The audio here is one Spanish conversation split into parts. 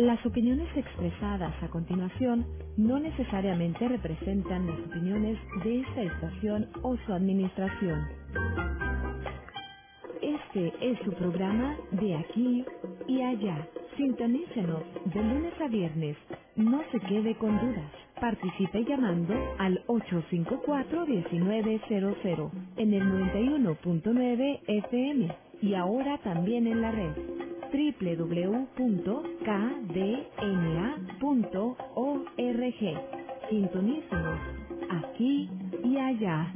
Las opiniones expresadas a continuación no necesariamente representan las opiniones de esta estación o su administración. Este es su programa De Aquí y Allá. Sintonícenos de lunes a viernes. No se quede con dudas. Participe llamando al 854-1900 en el 91.9 FM y ahora también en la red www.kdna.org. Sintonícenos aquí y allá.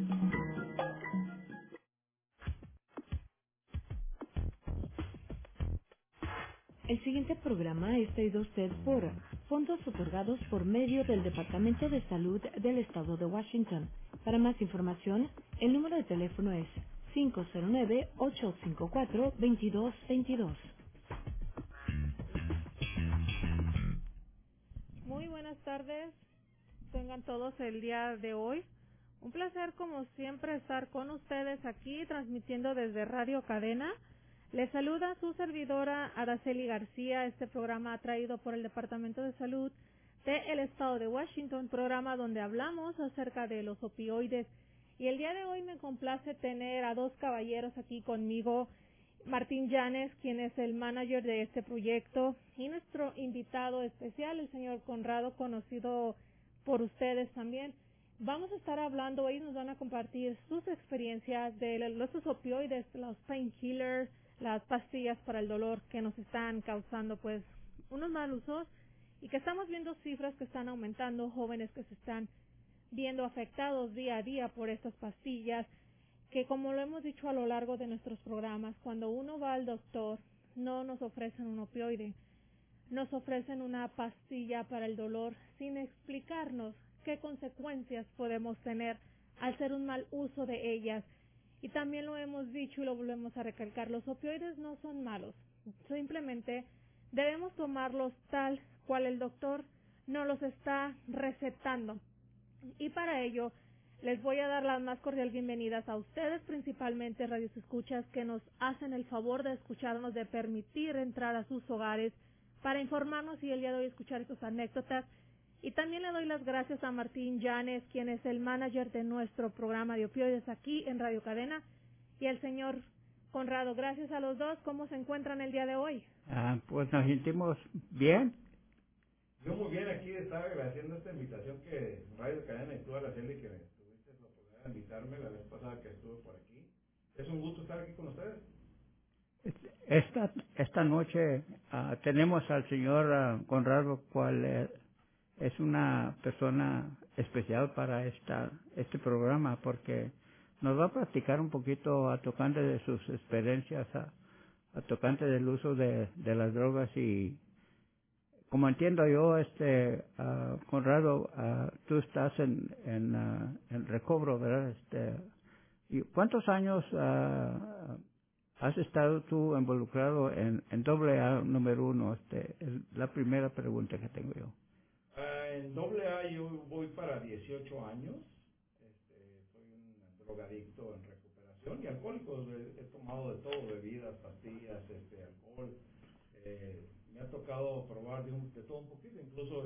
El siguiente programa es traído a usted por fondos otorgados por medio del Departamento de Salud del Estado de Washington. Para más información, el número de teléfono es 509-854-2222. Muy buenas tardes, tengan todos el día de hoy. Un placer como siempre estar con ustedes aquí transmitiendo desde Radio Cadena. Les saluda su servidora Araceli García. Este programa traído por el Departamento de Salud del Estado de Washington, programa donde hablamos acerca de los opioides. Y el día de hoy me complace tener a dos caballeros aquí conmigo, Martín Llanes, quien es el manager de este proyecto, y nuestro invitado especial, el señor Conrado, conocido por ustedes también. Vamos a estar hablando, ellos nos van a compartir sus experiencias de los opioides, los painkillers, las pastillas para el dolor que nos están causando pues unos mal usos y que estamos viendo cifras que están aumentando, jóvenes que se están viendo afectados día a día por estas pastillas, que como lo hemos dicho a lo largo de nuestros programas, cuando uno va al doctor no nos ofrecen un opioide, nos ofrecen una pastilla para el dolor sin explicarnos qué consecuencias podemos tener al hacer un mal uso de ellas. Y también lo hemos dicho y lo volvemos a recalcar, los opioides no son malos, simplemente debemos tomarlos tal cual el doctor nos los está recetando. Y para ello les voy a dar las más cordiales bienvenidas a ustedes, principalmente radioescuchas que nos hacen el favor de escucharnos, de permitir entrar a sus hogares para informarnos y el día de hoy escuchar estas anécdotas. Y también le doy las gracias a Martín Llanes, quien es el manager de nuestro programa de opioides aquí en Radio Cadena, y al señor Conrado. Gracias a los dos. ¿Cómo se encuentran el día de hoy? Pues nos sentimos bien. Yo muy bien, aquí estaba agradeciendo esta invitación que Radio Cadena y tú, Araceli, que tuviste la oportunidad de invitarme la vez pasada que estuve por aquí. Es un gusto estar aquí con ustedes. Esta noche tenemos al señor Conrado, cual es una persona especial para este programa, porque nos va a platicar un poquito a tocante de sus experiencias, a tocante del uso de las drogas. Y como entiendo yo, Conrado, tú estás en recobro, ¿verdad? ¿Y cuántos años has estado tú involucrado en AA número 1? Es la primera pregunta que tengo yo. En AA yo voy para 18 años. Soy un drogadicto en recuperación y alcohólico. He tomado de todo, bebidas, pastillas, alcohol. Me ha tocado probar de todo un poquito, incluso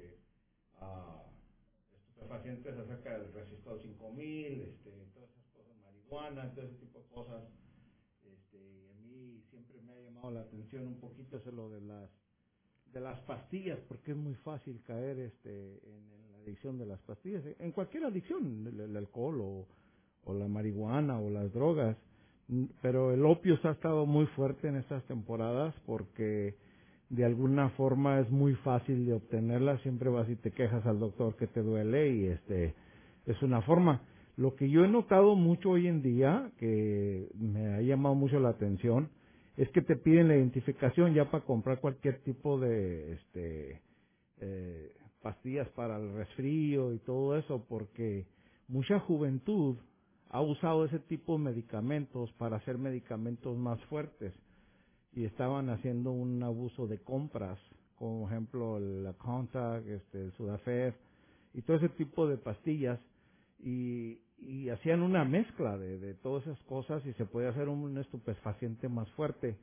estupefacientes acerca del Resistol 5000, todas esas cosas, marihuana, todo ese tipo de cosas. Y a mí siempre me ha llamado la atención un poquito eso lo de las pastillas, porque es muy fácil caer en la adicción de las pastillas, en cualquier adicción, el alcohol o la marihuana o las drogas. Pero el opio se ha estado muy fuerte en estas temporadas porque de alguna forma es muy fácil de obtenerla. Siempre vas y te quejas al doctor que te duele y es una forma. Lo que yo he notado mucho hoy en día, que me ha llamado mucho la atención, es que te piden la identificación ya para comprar cualquier tipo de pastillas para el resfrío y todo eso, porque mucha juventud ha usado ese tipo de medicamentos para hacer medicamentos más fuertes y estaban haciendo un abuso de compras, como ejemplo la Contac, el Sudafed y todo ese tipo de pastillas, y hacían una mezcla de todas esas cosas y se podía hacer un estupefaciente más fuerte.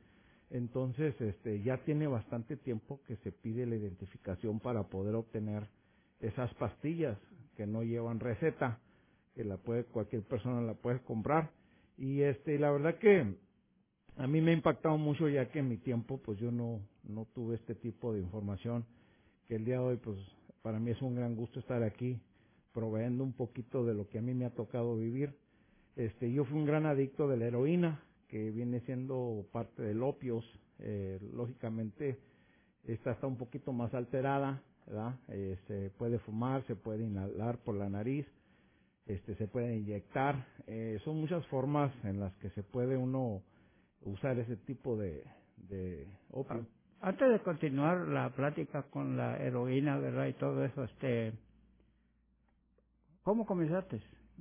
Entonces, ya tiene bastante tiempo que se pide la identificación para poder obtener esas pastillas que no llevan receta, que cualquier persona la puede comprar. Y la verdad que a mí me ha impactado mucho, ya que en mi tiempo pues yo no tuve este tipo de información, que el día de hoy pues para mí es un gran gusto estar aquí proveyendo un poquito de lo que a mí me ha tocado vivir. Yo fui un gran adicto de la heroína, que viene siendo parte del opios. Lógicamente esta está un poquito más alterada, ¿verdad? Se puede fumar, se puede inhalar por la nariz, se puede inyectar. Son muchas formas en las que se puede uno usar ese tipo de opio. Antes de continuar la plática con la heroína, ¿verdad? Y todo eso, ¿cómo comenzaste?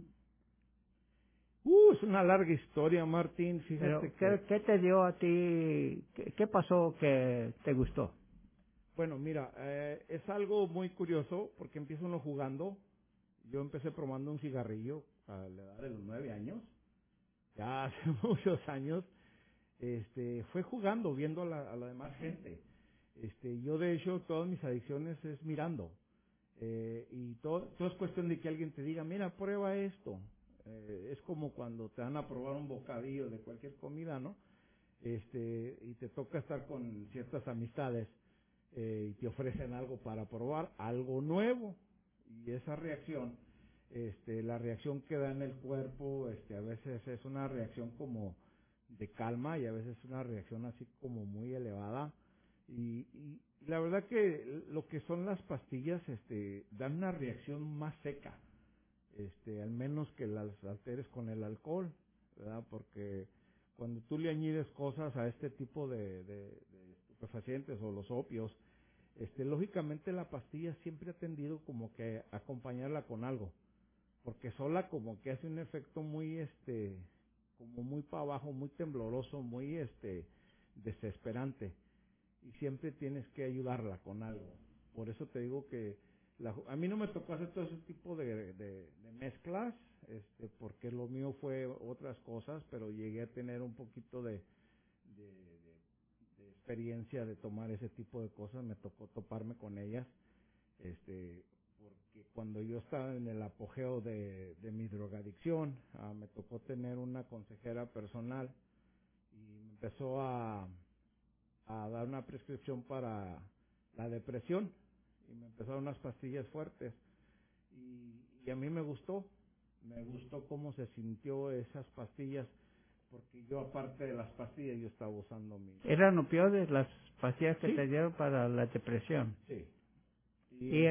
Es una larga historia, Martín. Fíjate Pero, ¿qué te dio a ti? ¿Qué pasó que te gustó? Bueno, mira, es algo muy curioso porque empieza uno jugando. Yo empecé probando un cigarrillo a la edad de los 9 años, ya hace muchos años. Fue jugando, viendo a la demás gente. Yo de hecho todas mis adicciones es mirando. Y todo es cuestión de que alguien te diga, mira, prueba esto. Es como cuando te van a probar un bocadillo de cualquier comida, ¿no? Y te toca estar con ciertas amistades y te ofrecen algo para probar, algo nuevo. Y esa reacción, la reacción que da en el cuerpo, a veces es una reacción como de calma y a veces es una reacción así como muy elevada. Y la verdad que lo que son las pastillas, dan una reacción más seca, al menos que las alteres con el alcohol, ¿verdad? Porque cuando tú le añades cosas a este tipo de estupefacientes o los opios, lógicamente la pastilla siempre ha tendido como que a acompañarla con algo, porque sola como que hace un efecto muy, como muy para abajo, muy tembloroso, muy, desesperante, y siempre tienes que ayudarla con algo. Por eso te digo que a mí no me tocó hacer todo ese tipo de mezclas, porque lo mío fue otras cosas, pero llegué a tener un poquito de experiencia de tomar ese tipo de cosas, me tocó toparme con ellas, porque cuando yo estaba en el apogeo de mi drogadicción, me tocó tener una consejera personal y me empezó a dar una prescripción para la depresión y me empezaron unas pastillas fuertes y a mí me gustó cómo se sintió esas pastillas, porque yo aparte de las pastillas yo estaba usando ¿Eran opioides las pastillas que Sí. te dieron para la depresión? Sí. Y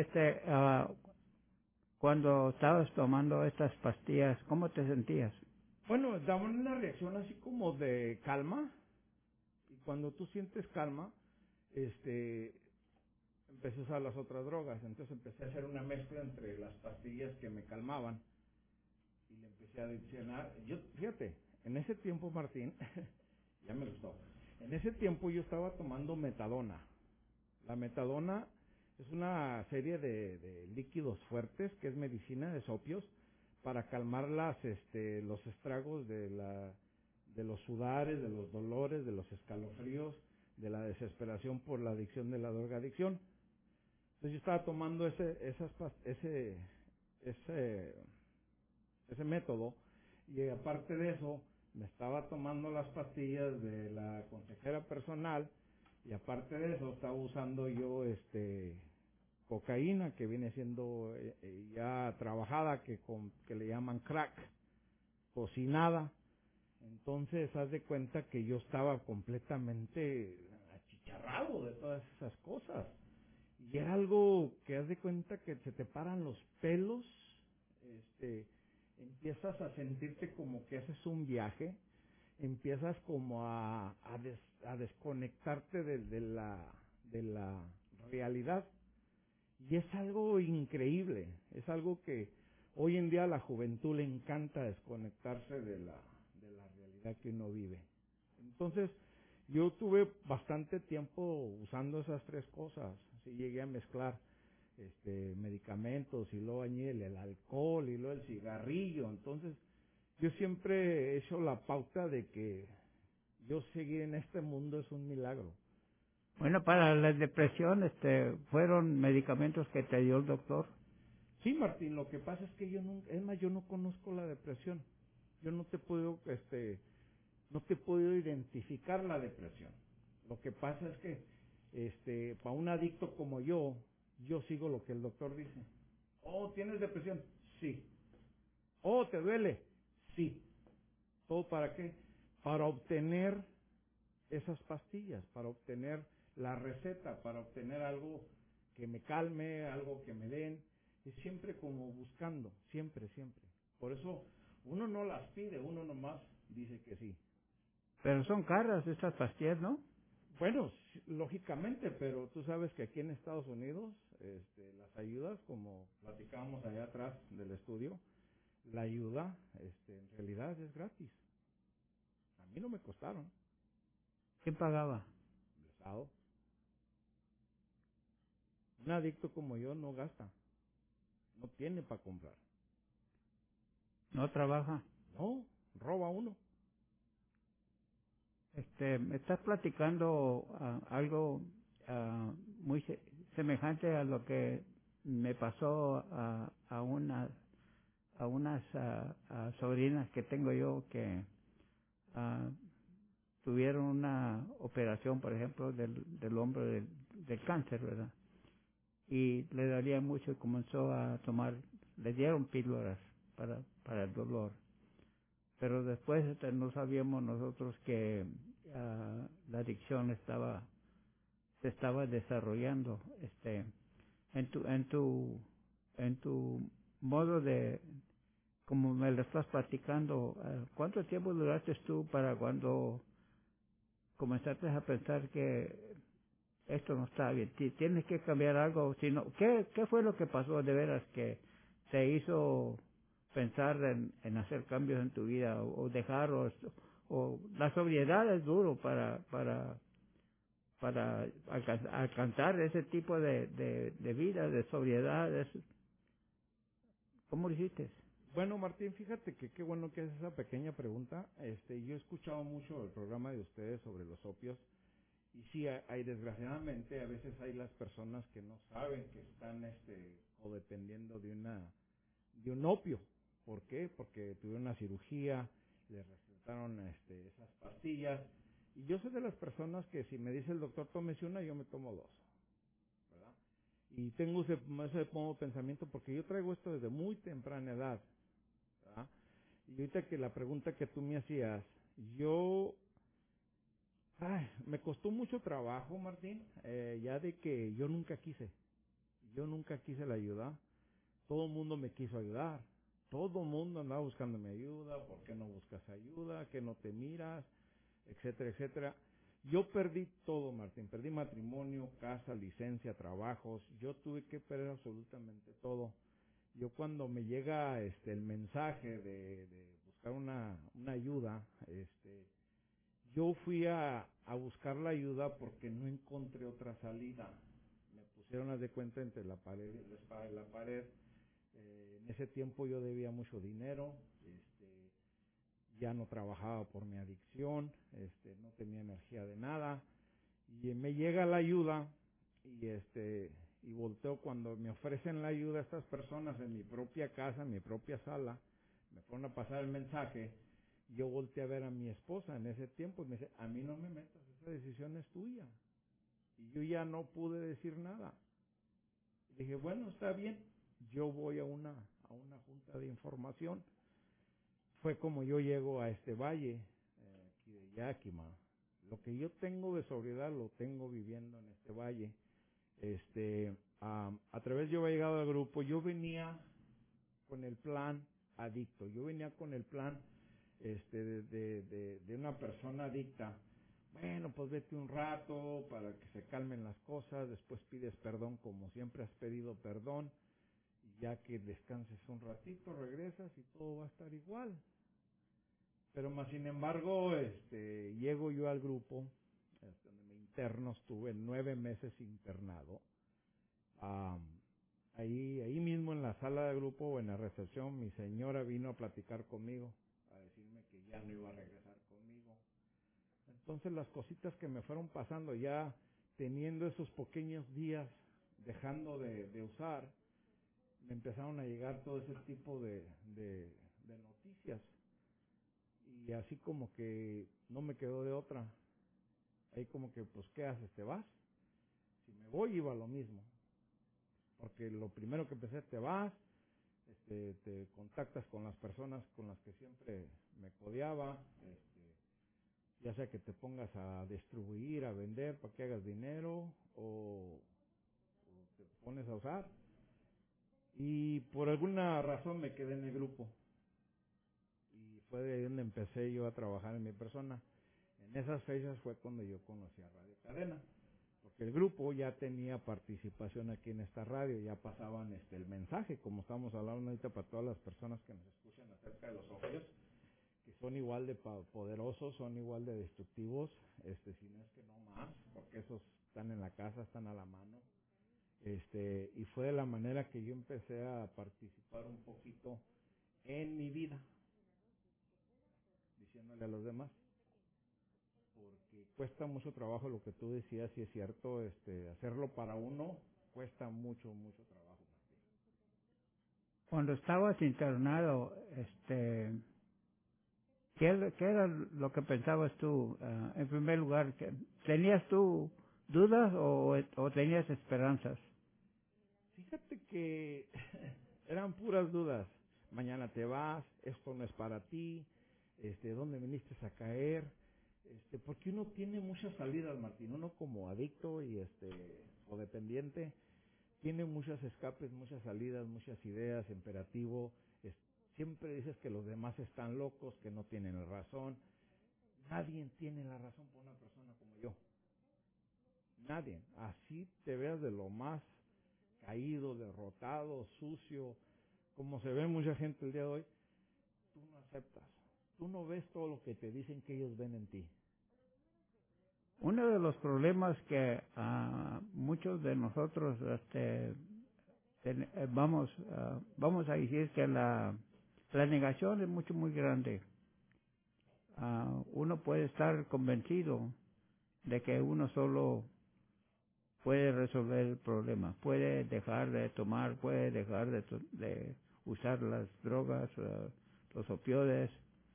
cuando estabas tomando estas pastillas, ¿cómo te sentías? Bueno, daban una reacción así como de calma, y cuando tú sientes calma, empecé a usar las otras drogas, entonces empecé a hacer una mezcla entre las pastillas que me calmaban y le empecé a adicionar. Fíjate, en ese tiempo, Martín, ya me gustó, en ese tiempo yo estaba tomando metadona. La metadona es una serie de líquidos fuertes, que es medicina, de opios, para calmar los estragos de los sudares, de los dolores, de los escalofríos, de la desesperación por la adicción de la drogadicción. Entonces yo estaba tomando ese método, y aparte de eso me estaba tomando las pastillas de la consejera personal, y aparte de eso estaba usando yo cocaína, que viene siendo ya trabajada, que le llaman crack, cocinada. Entonces haz de cuenta que yo estaba completamente achicharrado de todas esas cosas. Y era algo que haz de cuenta que se te paran los pelos, empiezas a sentirte como que haces un viaje, empiezas como a desconectarte de la realidad. Y es algo increíble, es algo que hoy en día a la juventud le encanta desconectarse de la realidad que uno vive. Entonces, yo tuve bastante tiempo usando esas tres cosas. Sí, llegué a mezclar medicamentos y luego añadí el alcohol y luego el cigarrillo. Entonces, yo siempre he hecho la pauta de que Yo seguir en este mundo es un milagro. Bueno, para la depresión, ¿fueron medicamentos que te dio el doctor? Sí, Martín, lo que pasa es que yo nunca, es más, yo no conozco la depresión. Yo no te puedo, no te puedo identificar la depresión. Lo que pasa es que, para un adicto como yo sigo lo que el doctor dice. Oh, ¿tienes depresión? Sí. Oh, ¿te duele? Sí. ¿Todo para qué? Para obtener esas pastillas, para obtener la receta, para obtener algo que me calme, algo que me den. Es siempre como buscando, siempre, siempre. Por eso uno no las pide, uno nomás dice que sí. Pero son caras estas pastillas, ¿no? Bueno, lógicamente, pero tú sabes que aquí en Estados Unidos, las ayudas, como platicábamos allá atrás del estudio, la ayuda, en realidad es gratis. A mí no me costaron. ¿Quién pagaba? El Estado. Un adicto como yo no gasta, no tiene para comprar. ¿No trabaja? No, roba uno. Me estás platicando algo muy semejante a lo que me pasó a unas a sobrinas que tengo yo que ah, tuvieron una operación, por ejemplo, del hombro del cáncer, ¿verdad? Y le dolía mucho y comenzó a tomar, le dieron píldoras para el dolor. Pero después no sabíamos nosotros que la adicción se estaba desarrollando. En tu modo de, como me lo estás platicando, ¿cuánto tiempo duraste tú para cuando comenzaste a pensar que esto no está bien, tienes que cambiar algo? Sino, ¿qué fue lo que pasó de veras que te hizo pensar en hacer cambios en tu vida o dejar o la sobriedad es duro para alcanzar ese tipo de vida, de sobriedad? ¿Cómo lo hiciste? Bueno, Martín, fíjate que qué bueno que haces esa pequeña pregunta. Yo he escuchado mucho el programa de ustedes sobre los opios. Y sí, hay desgraciadamente, a veces hay las personas que no saben que están codependiendo de un opio. ¿Por qué? Porque tuvieron una cirugía, les recetaron esas pastillas. Y yo soy de las personas que si me dice el doctor tómese una, yo me tomo dos, ¿verdad? Y tengo ese pensamiento porque yo traigo esto desde muy temprana edad, ¿verdad? Y ahorita que la pregunta que tú me hacías, me costó mucho trabajo, Martín, ya de que yo nunca quise la ayuda. Todo el mundo me quiso ayudar, todo el mundo andaba buscándome ayuda. ¿Por qué no buscas ayuda? ¿Que no te miras? Etcétera, etcétera. Yo perdí todo, Martín, perdí matrimonio, casa, licencia, trabajos. Yo tuve que perder absolutamente todo. Yo cuando me llega el mensaje de buscar una ayuda, yo fui a buscar la ayuda porque no encontré otra salida. Me pusieron, haz de cuenta, entre la pared, la espada y la pared. En ese tiempo yo debía mucho dinero, ya no trabajaba por mi adicción, no tenía energía de nada. Y me llega la ayuda y volteo cuando me ofrecen la ayuda a estas personas en mi propia casa, en mi propia sala, me fueron a pasar el mensaje. Yo volteé a ver a mi esposa en ese tiempo y me dice, a mí no me metas, esa decisión es tuya. Y yo ya no pude decir nada. Dije, bueno, está bien, yo voy a una junta de información. Fue como yo llego a este valle, aquí de Yakima. Lo que yo tengo de sobriedad lo tengo viviendo en este valle. A través yo he llegado al grupo, yo venía con el plan adicto, yo venía con el plan de una persona adicta. Bueno, pues vete un rato para que se calmen las cosas, después pides perdón como siempre has pedido perdón, y ya que descanses un ratito, regresas y todo va a estar igual. Pero más sin embargo, llego yo al grupo, donde me interno, estuve 9 meses internado. Ahí mismo en la sala de grupo o en la recepción, mi señora vino a platicar conmigo, a decirme que ya no iba a regresar conmigo. Entonces las cositas que me fueron pasando, ya teniendo esos pequeños días, dejando de usar, me empezaron a llegar todo ese tipo de noticias. Y así como que no me quedó de otra. Ahí como que, pues, ¿qué haces? ¿Te vas? Si me voy, iba lo mismo. Porque lo primero que empecé, te vas, te contactas con las personas con las que siempre me codeaba, ya sea que te pongas a distribuir, a vender para que hagas dinero, o te pones a usar. Y por alguna razón me quedé en el grupo. Y fue de ahí donde empecé yo a trabajar en mi persona. En esas fechas fue cuando yo conocí a Radio Cadena, porque el grupo ya tenía participación aquí en esta radio, ya pasaban el mensaje, como estamos hablando ahorita para todas las personas que nos escuchan acerca de los ojos, que son igual de poderosos, son igual de destructivos, si no es que no más, porque esos están en la casa, están a la mano. Y fue de la manera que yo empecé a participar un poquito en mi vida, diciéndole a los demás, porque cuesta mucho trabajo lo que tú decías, y es cierto, hacerlo para uno cuesta mucho, mucho trabajo. Cuando estabas internado, ¿qué era lo que pensabas tú? En primer lugar, ¿tenías tú dudas o tenías esperanzas? Fíjate que eran puras dudas. Mañana te vas, esto no es para ti, ¿dónde viniste a caer? Porque uno tiene muchas salidas, Martín. Uno como adicto y o dependiente tiene muchos escapes, muchas salidas, muchas ideas, imperativo. Siempre dices que los demás están locos, que no tienen razón. Nadie tiene la razón por una persona como yo. Nadie. Así te veas de lo más caído, derrotado, sucio, como se ve mucha gente el día de hoy, tú no aceptas. Tú no ves todo lo que te dicen que ellos ven en ti. Uno de los problemas que muchos de nosotros vamos a decir que la negación es muy grande. Uno puede estar convencido de que uno solo puede resolver el problema, puede dejar de tomar, puede dejar de usar las drogas, los opioides,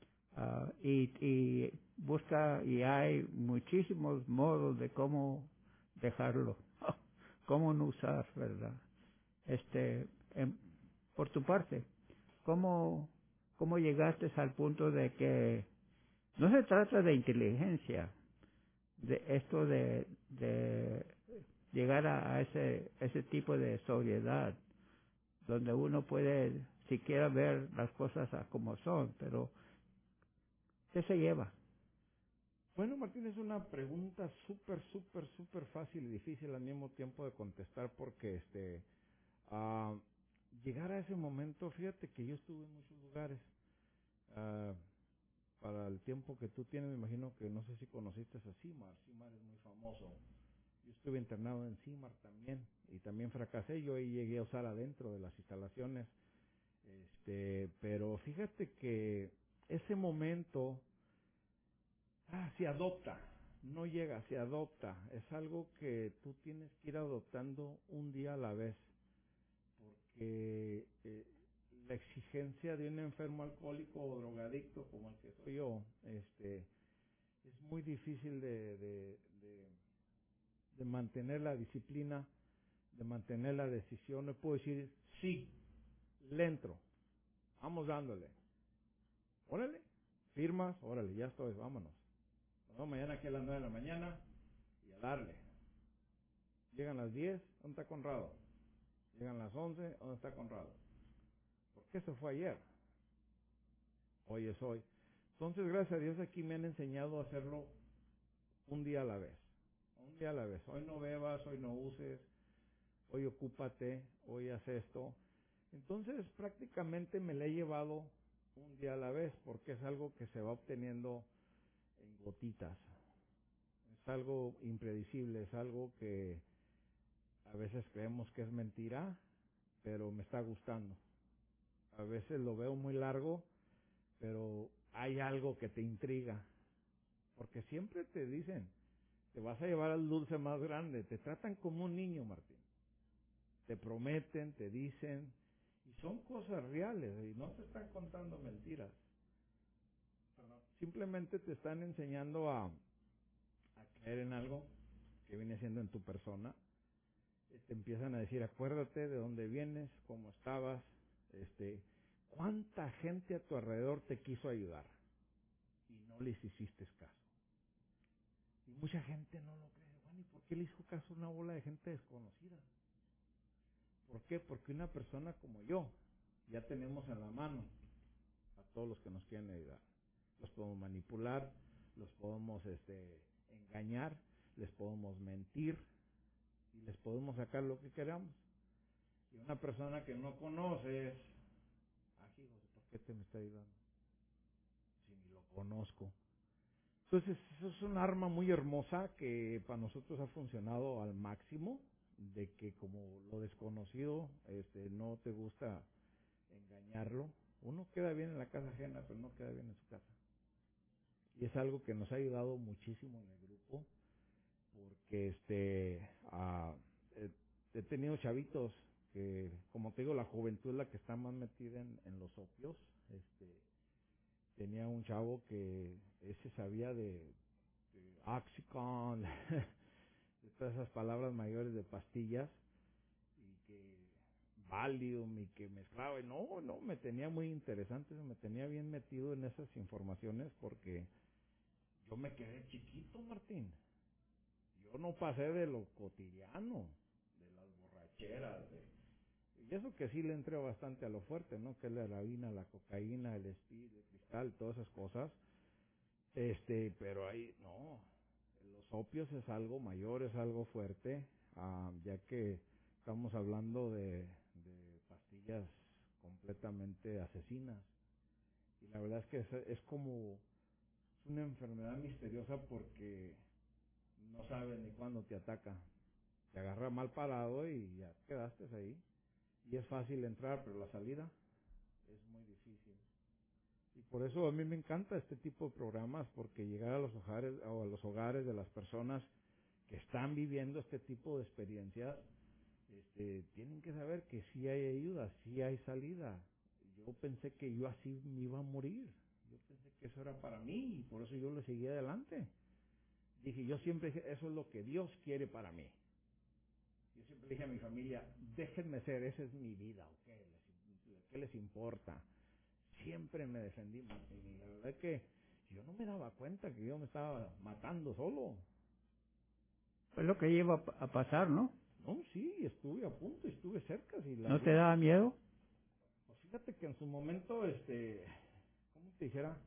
y busca, y hay muchísimos modos de cómo dejarlo, cómo no usar, ¿verdad? Por tu parte, ¿cómo llegaste al punto de que no se trata de inteligencia, de esto de llegar a ese tipo de sobriedad, donde uno puede siquiera ver las cosas como son, pero ¿qué se lleva? Bueno, Martín, es una pregunta súper fácil y difícil al mismo tiempo de contestar, porque llegar a ese momento, fíjate que yo estuve en muchos lugares. Para el tiempo que tú tienes, me imagino que no sé si conociste a CIMAR. CIMAR es muy famoso. Yo estuve internado en CIMAR también, y también fracasé. Yo ahí llegué a usar adentro de las instalaciones. Pero fíjate que ese momento se adopta, no llega, se adopta. Es algo que tú tienes que ir adoptando un día a la vez, porque la exigencia de un enfermo alcohólico o drogadicto como el que soy yo, es muy difícil de mantener la disciplina, de mantener la decisión. No puedo decir, sí, le entro, vamos dándole, órale, firmas, órale, ya estoy, vámonos. Nos vemos mañana aquí a las 9 de la mañana y a darle. Llegan las 10, ¿dónde está Conrado? Llegan las 11, ¿dónde está Conrado? ¿Por qué se fue ayer? Hoy es hoy. Entonces, gracias a Dios, aquí me han enseñado a hacerlo un día a la vez. Un día a la vez. Hoy no bebas, hoy no uses, hoy ocúpate, hoy haz esto. Entonces, prácticamente me la he llevado un día a la vez, porque es algo que se va obteniendo en gotitas. Es algo impredecible, es algo que a veces creemos que es mentira, pero me está gustando. A veces lo veo muy largo, pero hay algo que te intriga. porque siempre te dicen, te vas a llevar al dulce más grande, te tratan como un niño, Martín. Te prometen, te dicen, y son cosas reales, y no te están contando mentiras. Simplemente te están enseñando a creer en algo que viene siendo en tu persona. Te empiezan a decir, acuérdate de dónde vienes, cómo estabas, cuánta gente a tu alrededor te quiso ayudar y no les hiciste caso. Y mucha gente no lo cree. Bueno, ¿y por qué le hizo caso a una bola de gente desconocida? ¿Por qué? Porque una persona como yo, ya tenemos en la mano a todos los que nos quieren ayudar. Los podemos manipular, los podemos engañar, les podemos mentir y les podemos sacar lo que queramos. Y una persona que no conoces, hijo, ¿por qué te me está ayudando? Si ni lo conozco. Entonces, eso es un arma muy hermosa que para nosotros ha funcionado al máximo, de que como lo desconocido no te gusta engañarlo. Uno queda bien en la casa ajena, pero no queda bien en su casa. Y es algo que nos ha ayudado muchísimo en el grupo, porque he tenido chavitos que, como te digo, la juventud es la que está más metida en los opios. Tenía un chavo que ese sabía de Oxycontin, de todas esas palabras mayores de pastillas, y que Valium, y que mezclaba, y no, me tenía muy interesante, me tenía bien metido en esas informaciones, porque yo me quedé chiquito, Martín. Yo no pasé de lo cotidiano, de las borracheras, y eso que sí le entré bastante a lo fuerte, ¿no? Que es la heroína, la cocaína, el speed, el cristal, todas esas cosas. Pero ahí, no, los opios es algo mayor, es algo fuerte, ya que estamos hablando de pastillas completamente asesinas. Y la verdad es que es como una enfermedad misteriosa, porque no sabes ni cuándo te ataca. Te agarra mal parado y ya quedaste ahí. Y es fácil entrar, pero la salida es muy difícil. Y por eso a mí me encanta este tipo de programas, porque llegar a los hogares, o a los hogares de las personas que están viviendo este tipo de experiencias, tienen que saber que sí hay ayuda, sí hay salida. Yo pensé que yo así me iba a morir. Yo pensé que eso era para mí, y por eso yo le seguí adelante. Dije, yo siempre dije, eso es lo que Dios quiere para mí. Yo siempre dije a mi familia, déjenme ser, esa es mi vida, ¿qué les importa? Siempre me defendí, y la verdad es que yo no me daba cuenta que yo me estaba matando solo. Es lo que iba a pasar, ¿no? No, sí, estuve a punto, estuve cerca. Si ¿No te daba miedo? Pues fíjate que en su momento, ¿cómo te dijera?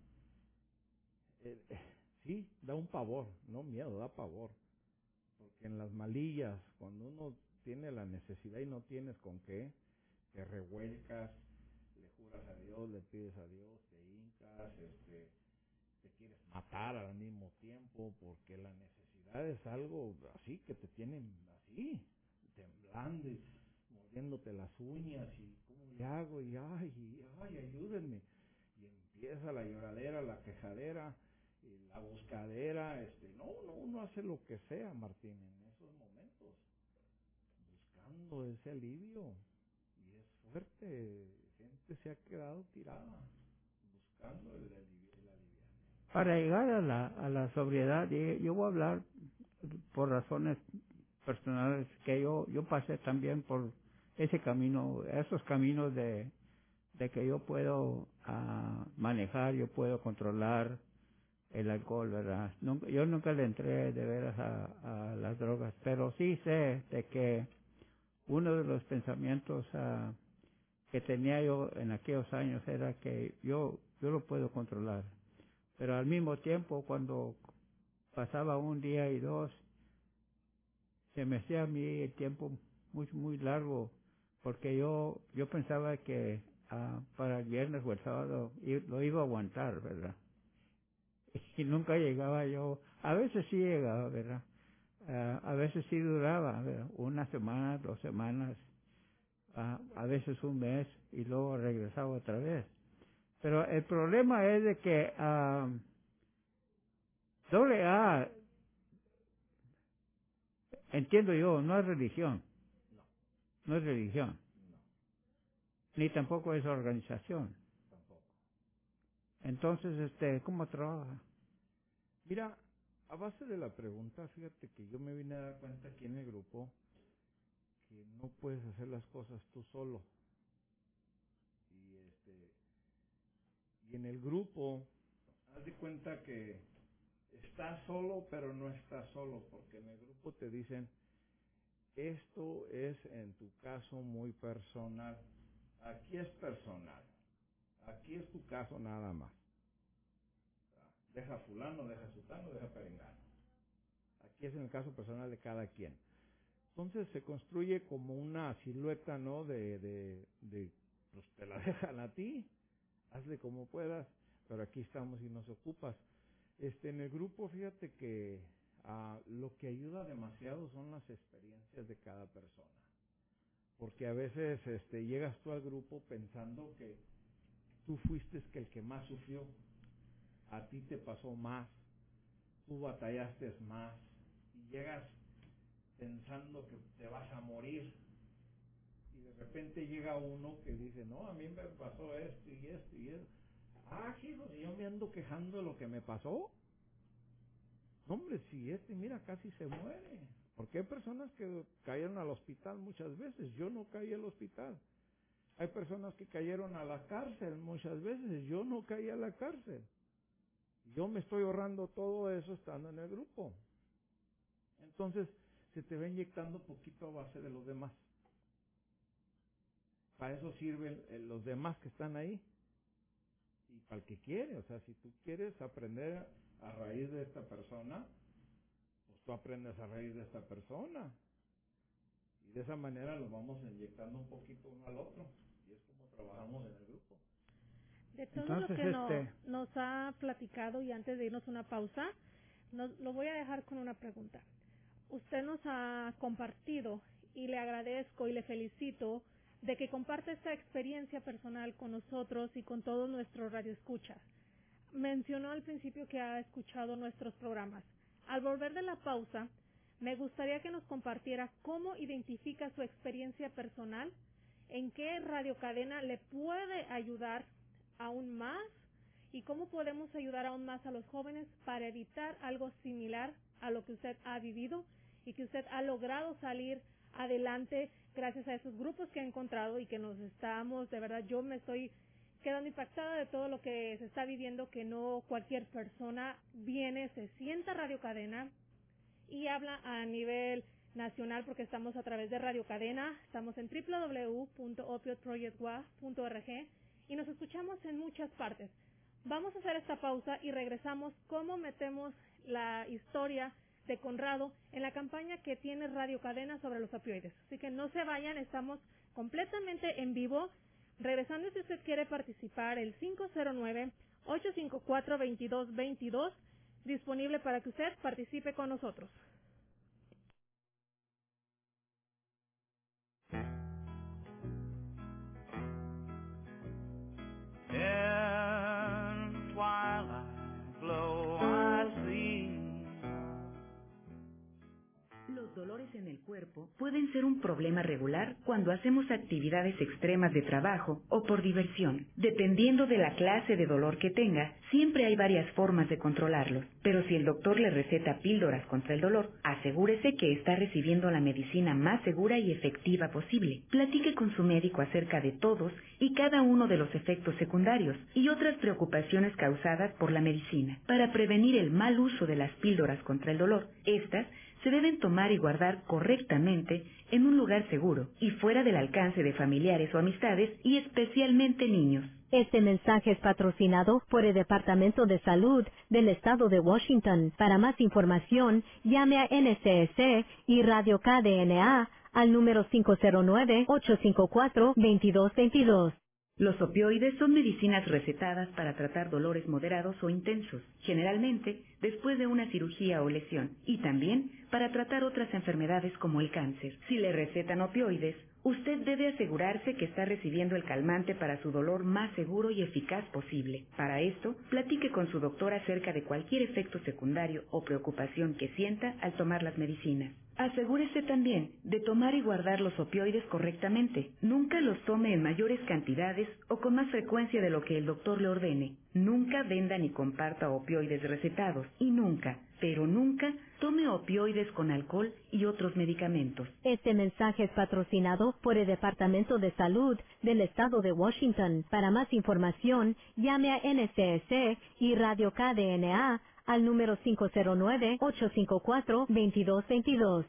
Sí, da un pavor, no miedo, da pavor. Porque en las malillas, cuando uno tiene la necesidad y no tienes con qué, te revuelcas, le juras a Dios, le pides a Dios, te hincas, te quieres matar al mismo tiempo, porque la necesidad es algo así que te tienen así, temblando y mordiéndote las uñas, y ¿cómo le hago? Y ay, ayúdenme. Y empieza la lloradera, la quejadera, y la buscadera, uno hace lo que sea, Martín, en esos momentos, buscando ese alivio, y es fuerte, gente se ha quedado tirada, buscando el alivio. Para llegar a la sobriedad, yo voy a hablar por razones personales, que yo pasé también por ese camino, esos caminos de que yo puedo manejar, yo puedo controlar el alcohol, ¿verdad? Yo nunca le entré de veras a las drogas, pero sí sé de que uno de los pensamientos que tenía yo en aquellos años era que yo lo puedo controlar. Pero al mismo tiempo, cuando pasaba un día y dos, se me hacía a mí el tiempo muy largo, porque yo pensaba que para el viernes o el sábado lo iba a aguantar, ¿verdad? Y nunca llegaba yo, a veces sí llegaba, ¿verdad? A veces sí duraba, ¿verdad? Una semana, 2 semanas, a veces un mes, y luego regresaba otra vez. Pero el problema es de que AA, entiendo yo, no es religión. No es religión. Ni tampoco es organización. Entonces, ¿cómo trabaja? Mira, a base de la pregunta, fíjate que yo me vine a dar cuenta aquí en el grupo que no puedes hacer las cosas tú solo. Y en el grupo, haz de cuenta que estás solo, pero no estás solo, porque en el grupo te dicen, esto es en tu caso muy personal. Aquí es personal. Aquí es tu caso nada más. Deja fulano, deja sutano, deja perengano. Aquí es en el caso personal de cada quien. Entonces se construye como una silueta, ¿no? Pues te la dejan a ti, hazle como puedas, pero aquí estamos y nos ocupas. En el grupo, fíjate que lo que ayuda demasiado son las experiencias de cada persona. Porque a veces llegas tú al grupo pensando que tú fuiste el que más sufrió, a ti te pasó más, tú batallaste más, y llegas pensando que te vas a morir, y de repente llega uno que dice, no, a mí me pasó esto y esto y esto. Hijos, y yo me ando quejando de lo que me pasó. No, hombre, si mira, casi se muere. Porque hay personas que cayeron al hospital muchas veces, yo no caí al hospital. Hay personas que cayeron a la cárcel muchas veces, yo no caí a la cárcel. Yo me estoy ahorrando todo eso estando en el grupo. Entonces, se te va inyectando poquito a base de los demás. Para eso sirven los demás que están ahí. Y para el que quiere, o sea, si tú quieres aprender a raíz de esta persona, pues tú aprendes a raíz de esta persona. Y de esa manera lo vamos inyectando un poquito uno al otro. Y es como trabajamos en el grupo. De todo lo que nos ha platicado, y antes de irnos a una pausa, lo voy a dejar con una pregunta. Usted nos ha compartido, y le agradezco y le felicito de que comparte esta experiencia personal con nosotros y con todos nuestros radioescuchas. Mencionó al principio que ha escuchado nuestros programas. Al volver de la pausa, me gustaría que nos compartiera cómo identifica su experiencia personal, en qué radiocadena le puede ayudar aún más y cómo podemos ayudar aún más a los jóvenes para evitar algo similar a lo que usted ha vivido y que usted ha logrado salir adelante gracias a esos grupos que ha encontrado y que nos estamos, de verdad, yo me estoy quedando impactada de todo lo que se está viviendo, que no cualquier persona viene, se sienta a Radio Cadena y habla a nivel nacional, porque estamos a través de Radio Cadena, estamos en www.opioidprojectwa.org y nos escuchamos en muchas partes. Vamos a hacer esta pausa y regresamos cómo metemos la historia de Conrado en la campaña que tiene Radio Cadena sobre los opioides. Así que no se vayan, estamos completamente en vivo. Regresando, si usted quiere participar, el 509-854-2222, disponible para que usted participe con nosotros. In twilight glow I see. Los dolores en el cuerpo pueden ser un problema regular cuando hacemos actividades extremas de trabajo o por diversión. Dependiendo de la clase de dolor que tenga, siempre hay varias formas de controlarlos. Pero si el doctor le receta píldoras contra el dolor, asegúrese que está recibiendo la medicina más segura y efectiva posible. Platique con su médico acerca de todos y cada uno de los efectos secundarios y otras preocupaciones causadas por la medicina. Para prevenir el mal uso de las píldoras contra el dolor, estas se deben tomar y guardar correctamente en un lugar seguro y fuera del alcance de familiares o amistades y especialmente niños. Este mensaje es patrocinado por el Departamento de Salud del Estado de Washington. Para más información, llame a NCS y Radio KDNA al número 509-854-2222. Los opioides son medicinas recetadas para tratar dolores moderados o intensos, generalmente después de una cirugía o lesión, y también para tratar otras enfermedades como el cáncer. Si le recetan opioides, Usted debe asegurarse que está recibiendo el calmante para su dolor más seguro y eficaz posible. Para esto, platique con su doctor acerca de cualquier efecto secundario o preocupación que sienta al tomar las medicinas. Asegúrese también de tomar y guardar los opioides correctamente. Nunca los tome en mayores cantidades o con más frecuencia de lo que el doctor le ordene. Nunca venda ni comparta opioides recetados. Y nunca, pero nunca, tome opioides con alcohol y otros medicamentos. Este mensaje es patrocinado por el Departamento de Salud del Estado de Washington. Para más información, llame a NCS y Radio KDNA al número 509-854-2222.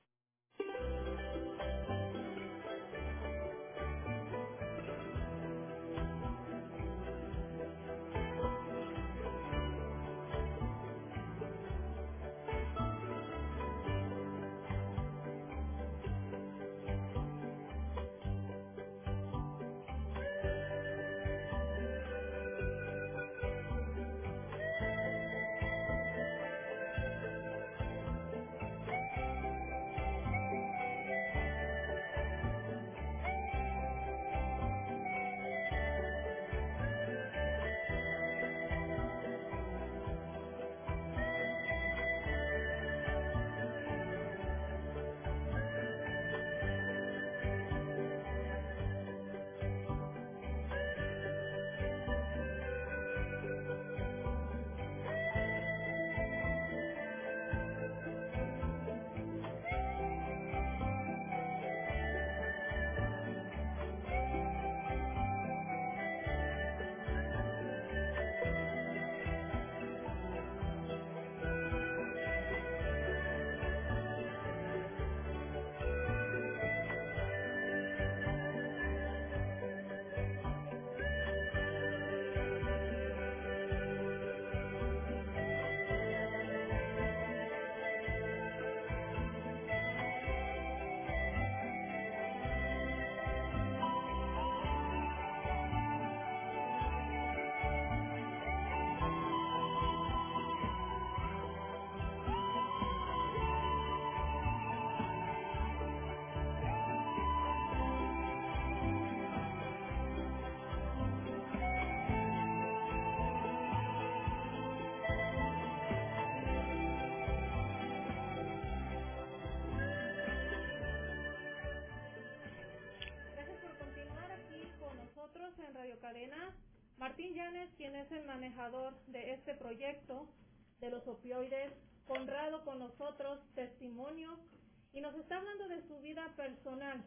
En Radio Cadena, Martín Llanes, quien es el manejador de este proyecto de los opioides, Conrado con nosotros, testimonio, y nos está hablando de su vida personal,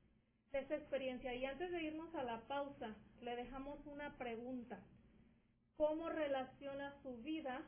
de esa experiencia. Y antes de irnos a la pausa, le dejamos una pregunta: ¿cómo relaciona su vida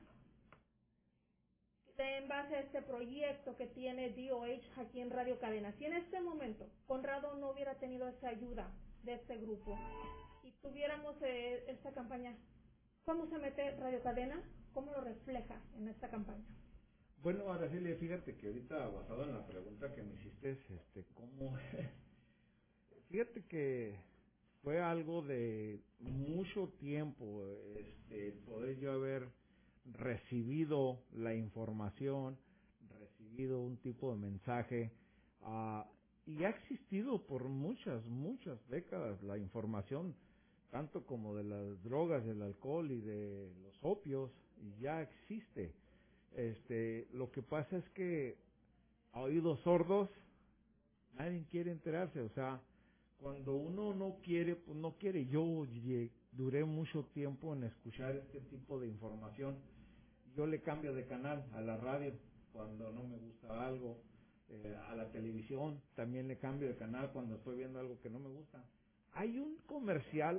en base a este proyecto que tiene DOH aquí en Radio Cadena? Si en este momento Conrado no hubiera tenido esa ayuda de este grupo y tuviéramos esta campaña, ¿cómo se mete Radio Cadena? ¿Cómo lo refleja en esta campaña? Bueno, Araceli, fíjate que ahorita, basado en la pregunta que me hiciste, ¿cómo? Fíjate que fue algo de mucho tiempo, poder yo haber recibido la información, recibido un tipo de mensaje, y ha existido por muchas décadas la información, tanto como de las drogas, del alcohol y de los opios, y ya existe. Lo que pasa es que a oídos sordos nadie quiere enterarse. O sea, cuando uno no quiere, pues no quiere. Yo duré mucho tiempo en escuchar este tipo de información. Yo le cambio de canal a la radio cuando no me gusta algo, a la televisión también le cambio de canal cuando estoy viendo algo que no me gusta. Hay un comercial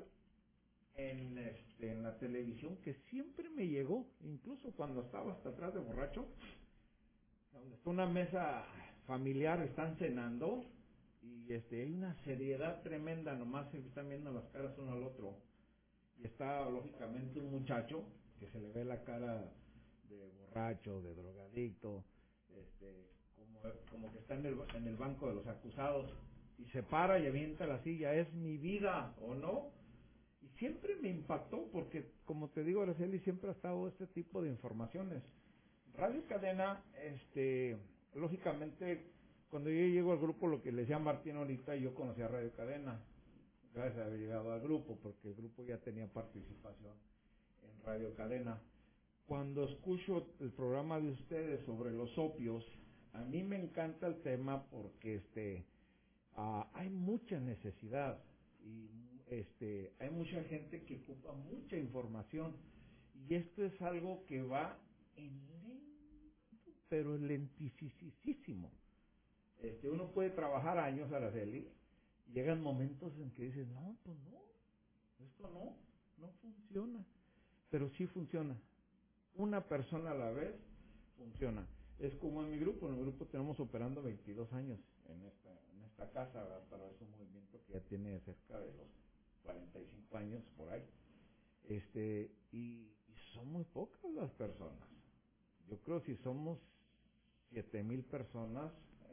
en la televisión que siempre me llegó, incluso cuando estaba hasta atrás de borracho, donde está una mesa familiar, están cenando y hay una seriedad tremenda, nomás se están viendo las caras uno al otro, y está lógicamente un muchacho que se le ve la cara de borracho, de drogadicto, como que está en el banco de los acusados, y se para y avienta la silla. ¿Es mi vida o no? Y siempre me impactó porque, como te digo, Araceli, siempre ha estado este tipo de informaciones. Radio Cadena, lógicamente, cuando yo llego al grupo, lo que le decía Martín ahorita, yo conocía Radio Cadena, gracias a haber llegado al grupo, porque el grupo ya tenía participación en Radio Cadena. Cuando escucho el programa de ustedes sobre los opios, a mí me encanta el tema porque hay mucha necesidad y hay mucha gente que ocupa mucha información, y esto es algo que va en lento, pero lentísimo. Uno puede trabajar años, Araceli, y llegan momentos en que dices, no, pues no, esto no funciona, pero sí funciona. Una persona a la vez funciona. Es como en mi grupo tenemos operando 22 años en esta casa, ¿verdad? Pero es un movimiento que ya tiene cerca de los 45 años por ahí. Y son muy pocas las personas. Yo creo que si somos 7,000 personas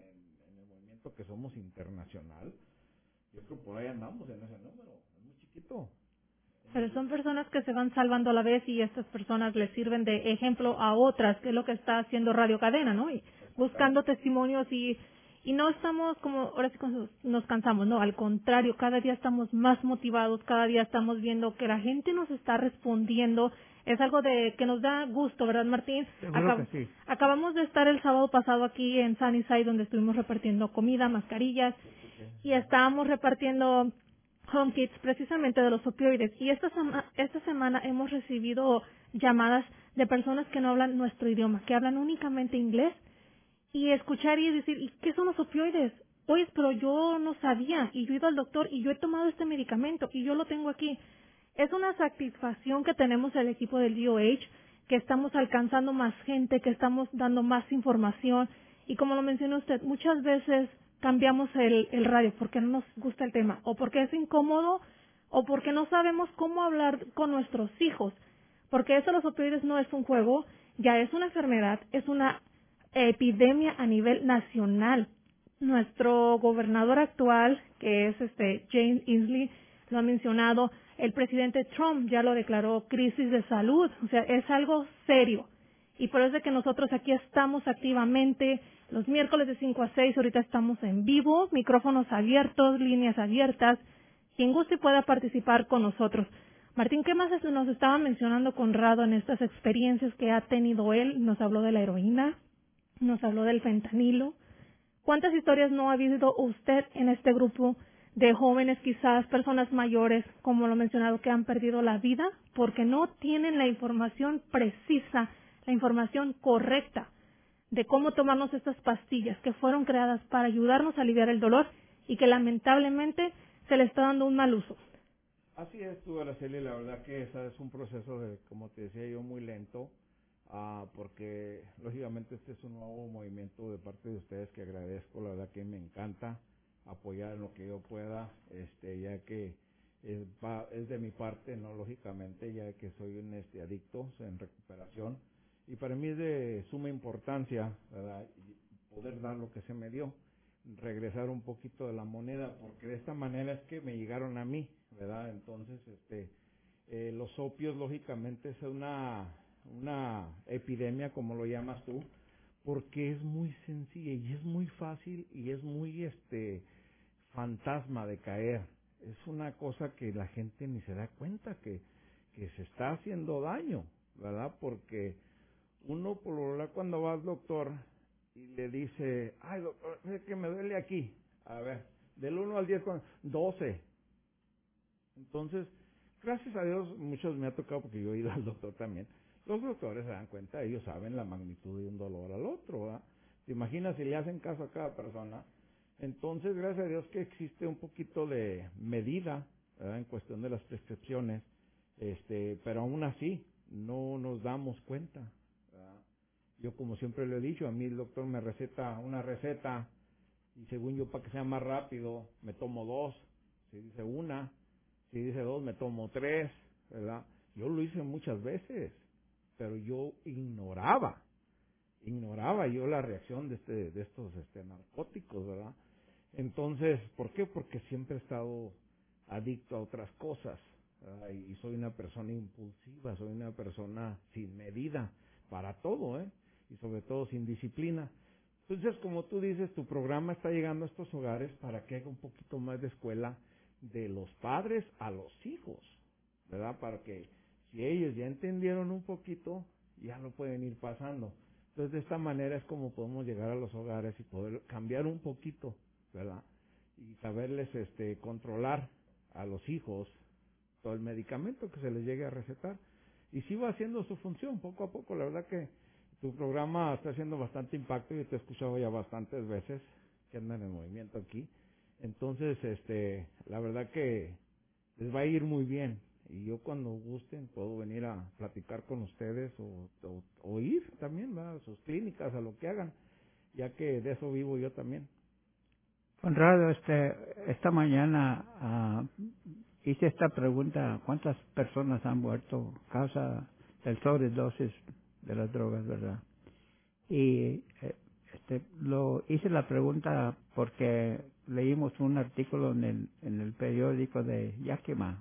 en el movimiento que somos internacional, yo creo que por ahí andamos en ese número, es muy chiquito. Pero son personas que se van salvando a la vez y estas personas les sirven de ejemplo a otras, que es lo que está haciendo Radio Cadena, ¿no? Y buscando testimonios y no estamos como, ahora sí nos cansamos, no, al contrario, cada día estamos más motivados, cada día estamos viendo que la gente nos está respondiendo. Es algo que nos da gusto, ¿verdad, Martín? Seguro que sí. Acabamos de estar el sábado pasado aquí en Sunnyside, donde estuvimos repartiendo comida, mascarillas, y estábamos repartiendo home kits precisamente de los opioides. Y esta semana hemos recibido llamadas de personas que no hablan nuestro idioma, que hablan únicamente inglés, y escuchar y decir, ¿y qué son los opioides? Oye, pero yo no sabía, y yo he ido al doctor, y yo he tomado este medicamento, y yo lo tengo aquí. Es una satisfacción que tenemos el equipo del DOH, que estamos alcanzando más gente, que estamos dando más información, y como lo mencionó usted, muchas veces cambiamos el radio porque no nos gusta el tema, o porque es incómodo, o porque no sabemos cómo hablar con nuestros hijos, porque eso de los opioides no es un juego, ya es una enfermedad, es una epidemia a nivel nacional. Nuestro gobernador actual, que es James Inslee, lo ha mencionado, el presidente Trump ya lo declaró crisis de salud, o sea, es algo serio. Y por eso es que nosotros aquí estamos activamente los miércoles de 5 a 6, ahorita estamos en vivo, micrófonos abiertos, líneas abiertas, quien guste pueda participar con nosotros. Martín, ¿qué más nos estaba mencionando Conrado en estas experiencias que ha tenido él? Nos habló de la heroína, nos habló del fentanilo. ¿Cuántas historias no ha visto usted en este grupo de jóvenes, quizás personas mayores, como lo mencionado, que han perdido la vida porque no tienen la información precisa, la información correcta de cómo tomarnos estas pastillas que fueron creadas para ayudarnos a aliviar el dolor y que lamentablemente se le está dando un mal uso? Así es, tú, Araceli, la verdad que ese es un proceso, como te decía yo, muy lento, porque lógicamente este es un nuevo movimiento de parte de ustedes que agradezco, la verdad que me encanta apoyar en lo que yo pueda, ya que es de mi parte, no lógicamente, ya que soy un adicto en recuperación, y para mí es de suma importancia, ¿verdad?, poder dar lo que se me dio, regresar un poquito de la moneda, porque de esta manera es que me llegaron a mí, ¿verdad? Entonces, los opios lógicamente es una epidemia, como lo llamas tú, porque es muy sencilla y es muy fácil y es muy fantasma de caer. Es una cosa que la gente ni se da cuenta que se está haciendo daño, ¿verdad? Porque uno por lo general cuando va al doctor y le dice, ay doctor, es que me duele aquí, a ver, del 1 al 10, 12. Entonces, gracias a Dios, muchos me ha tocado porque yo he ido al doctor también. Los doctores se dan cuenta, ellos saben la magnitud de un dolor al otro, ¿verdad? ¿Te imaginas si le hacen caso a cada persona? Entonces, gracias a Dios que existe un poquito de medida, ¿verdad?, en cuestión de las prescripciones, pero aún así no nos damos cuenta, ¿verdad? Yo, como siempre le he dicho, a mí el doctor me receta una receta y según yo, para que sea más rápido, me tomo 2, si dice una, si dice 2, me tomo 3, ¿verdad? Yo lo hice muchas veces, pero yo ignoraba yo la reacción de estos narcóticos, ¿verdad? Entonces, ¿por qué? Porque siempre he estado adicto a otras cosas, ¿verdad? Y soy una persona impulsiva, soy una persona sin medida para todo, y sobre todo sin disciplina. Entonces, como tú dices, tu programa está llegando a estos hogares para que haga un poquito más de escuela de los padres a los hijos, ¿verdad? Para que si ellos ya entendieron un poquito, ya lo pueden ir pasando. Entonces, de esta manera es como podemos llegar a los hogares y poder cambiar un poquito, ¿verdad? Y saberles controlar a los hijos todo el medicamento que se les llegue a recetar. Y sí va haciendo su función poco a poco. La verdad que tu programa está haciendo bastante impacto. Yo te he escuchado ya bastantes veces que andan en movimiento aquí. Entonces, la verdad que les va a ir muy bien. Y yo cuando gusten puedo venir a platicar con ustedes o ir también, ¿verdad? A sus clínicas, a lo que hagan, ya que de eso vivo yo también. Conrado, esta mañana hice esta pregunta: ¿cuántas personas han muerto a causa del sobredosis de las drogas, verdad? Y hice la pregunta porque leímos un artículo en el periódico de Yakima.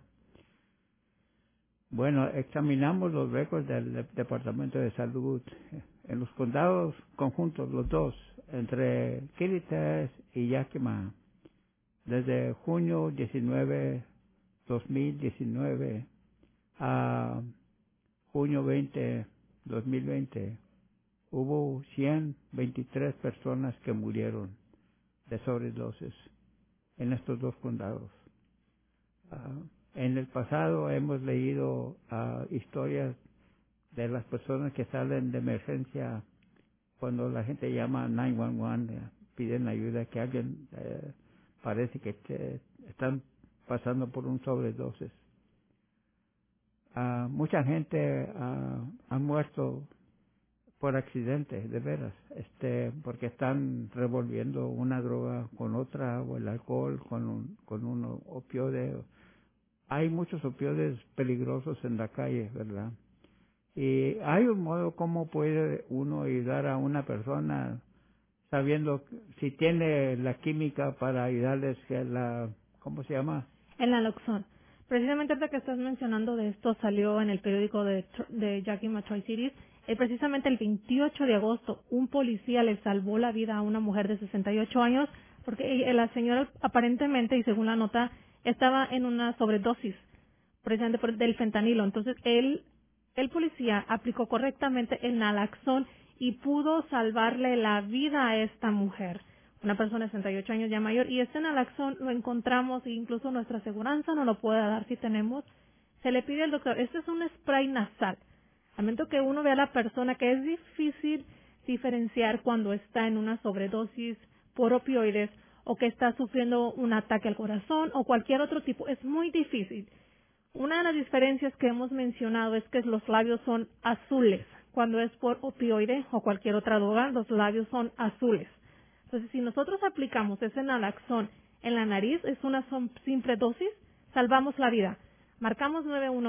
Bueno, examinamos los récords del Departamento de Salud en los condados conjuntos, los dos, entre Kittitas y Yakima, desde junio 2019 a junio 2020, hubo 123 personas que murieron de sobredosis en estos dos condados. En el pasado hemos leído historias de las personas que salen de emergencia cuando la gente llama 911, piden ayuda, que alguien parece que están pasando por un sobredosis. Mucha gente ha muerto por accidente, de veras, porque están revolviendo una droga con otra, o el alcohol con un opioide. Hay muchos opioides peligrosos en la calle, ¿verdad? Y hay un modo como puede uno ayudar a una persona sabiendo si tiene la química para ayudarles, ¿cómo se llama? El naloxón. Precisamente ahorita que estás mencionando de esto, salió en el periódico de Yakima Tri-Cities. Precisamente el 28 de agosto, un policía le salvó la vida a una mujer de 68 años porque la señora aparentemente, y según la nota, estaba en una sobredosis, precisamente del fentanilo. Entonces, el policía aplicó correctamente el naloxón y pudo salvarle la vida a esta mujer, una persona de 68 años ya mayor. Y este naloxón lo encontramos, e incluso nuestra aseguranza no lo puede dar si tenemos. Se le pide al doctor, este es un spray nasal. Al momento que uno ve a la persona, que es difícil diferenciar cuando está en una sobredosis por opioides o que está sufriendo un ataque al corazón o cualquier otro tipo, es muy difícil. Una de las diferencias que hemos mencionado es que los labios son azules. Cuando es por opioide o cualquier otra droga, los labios son azules. Entonces, si nosotros aplicamos ese naloxón en la nariz, es una simple dosis, salvamos la vida. Marcamos